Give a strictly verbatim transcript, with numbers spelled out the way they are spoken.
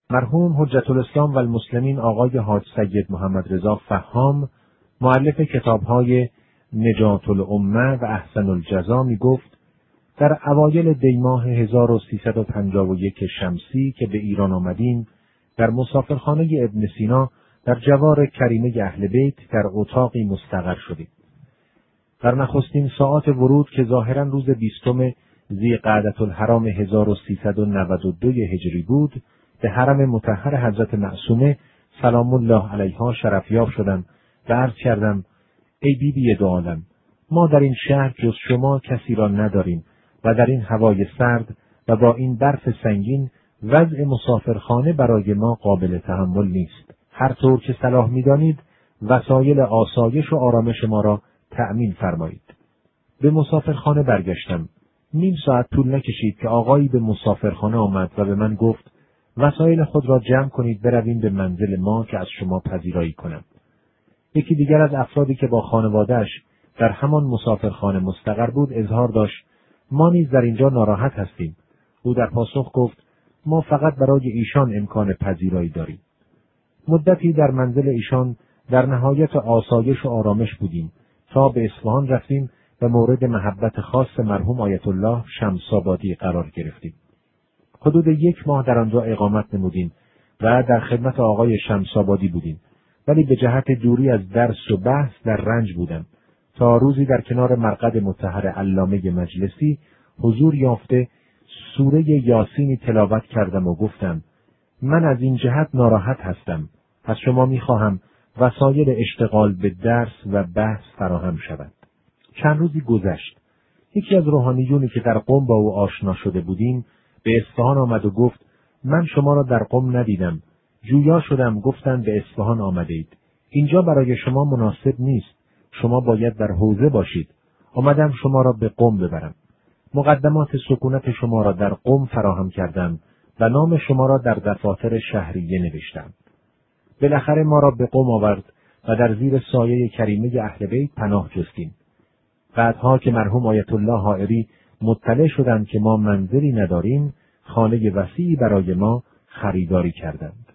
مرحوم حجت الاسلام و المسلمین آقای حاج سید محمد رضا فهام، مؤلف کتاب‌های نجات الامه و احسن الجزا، می گفت در اوایل دی ماه هزار و سیصد و پنجاه و یک شمسی که به ایران آمدیم، در مسافرخانه ابن سینا در جوار کریمه اهل بیت در اتاقی مستقر شدیم. در نخستین ساعات ورود که ظاهراً روز بیستم ذیقعدة الحرام هزار و سیصد و نود و دو هجری بود، به حرم مطهر حضرت معصومه سلام الله علیها شرفیاب شدم و عرض کردم: ای بی بی دو عالم، ما در این شهر جز شما کسی را نداریم و در این هوای سرد و با این برف سنگین وضع مسافرخانه برای ما قابل تحمل نیست. هر طور که صلاح می‌دانید وسایل آسایش و آرامش ما را تأمین فرمایید. به مسافرخانه برگشتم. نیم ساعت طول نکشید که آقایی به مسافرخانه آمد و به من گفت: وسایل خود را جمع کنید برویم به منزل ما که از شما پذیرایی کنم. یکی دیگر از افرادی که با خانواده‌اش در همان مسافرخانه مستقر بود اظهار داشت: ما نیز در اینجا ناراحت هستیم. او در پاسخ گفت: ما فقط برای ایشان امکان پذیرایی داریم. مدتی در منزل ایشان در نهایت آسایش و آرامش بودیم تا به اصفهان رفتیم و مورد محبت خاص مرحوم آیت الله شمس‌آبادی قرار گرفتیم. حدود یک ماه در آنجا اقامت نمودیم و در خدمت آقای شمس‌آبادی بودیم، ولی به جهت دوری از درس و بحث در رنج بودم تا روزی در کنار مرقد مطهر علامه مجلسی حضور یافته سوره یاسینی تلاوت کردم و گفتم: من از این جهت ناراحت هستم، از شما می‌خواهم وسایل اشتغال به درس و بحث فراهم شود. چند روزی گذشت. یکی از روحانیونی که در قم با او آشنا شده بودیم به اصفهان آمد و گفت: من شما را در قم ندیدم. جویا شدم، گفتند به اصفهان آمدید. اینجا برای شما مناسب نیست. شما باید در حوزه باشید. آمدم شما را به قم ببرم. مقدمات سکونت شما را در قم فراهم کردم و نام شما را در دفاتر شهریه نوشتم. بالاخره ما را به قم آورد و در زیر سایه کریمه اهل بیت پناه جستیم. بعدها که مرحوم آیت الله حائری مطلع شدند که ما منزلی نداریم، خانه وسیعی برای ما خریداری کردند.